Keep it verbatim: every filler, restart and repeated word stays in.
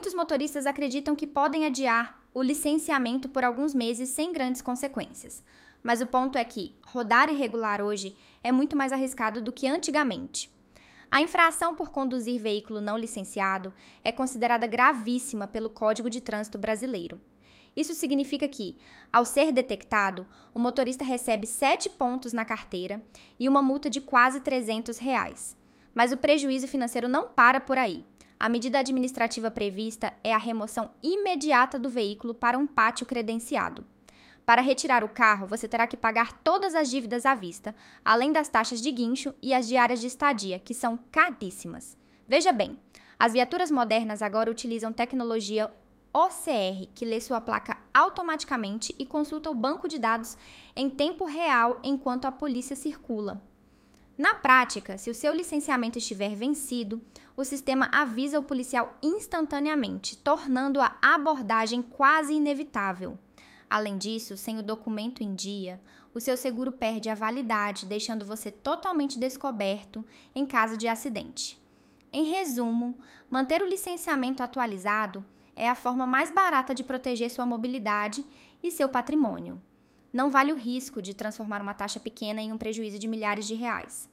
Muitos motoristas acreditam que podem adiar o licenciamento por alguns meses sem grandes consequências. Mas o ponto é que rodar irregular hoje é muito mais arriscado do que antigamente. A infração por conduzir veículo não licenciado é considerada gravíssima pelo Código de Trânsito Brasileiro. Isso significa que, ao ser detectado, o motorista recebe sete pontos na carteira e uma multa de quase trezentos reais. Mas o prejuízo financeiro não para por aí. A medida administrativa prevista é a remoção imediata do veículo para um pátio credenciado. Para retirar o carro, você terá que pagar todas as dívidas à vista, além das taxas de guincho e as diárias de estadia, que são caríssimas. Veja bem, as viaturas modernas agora utilizam tecnologia O C R, que lê sua placa automaticamente e consulta o banco de dados em tempo real enquanto a polícia circula. Na prática, se o seu licenciamento estiver vencido, o sistema avisa o policial instantaneamente, tornando a abordagem quase inevitável. Além disso, sem o documento em dia, o seu seguro perde a validade, deixando você totalmente descoberto em caso de acidente. Em resumo, manter o licenciamento atualizado é a forma mais barata de proteger sua mobilidade e seu patrimônio. Não vale o risco de transformar uma taxa pequena em um prejuízo de milhares de reais.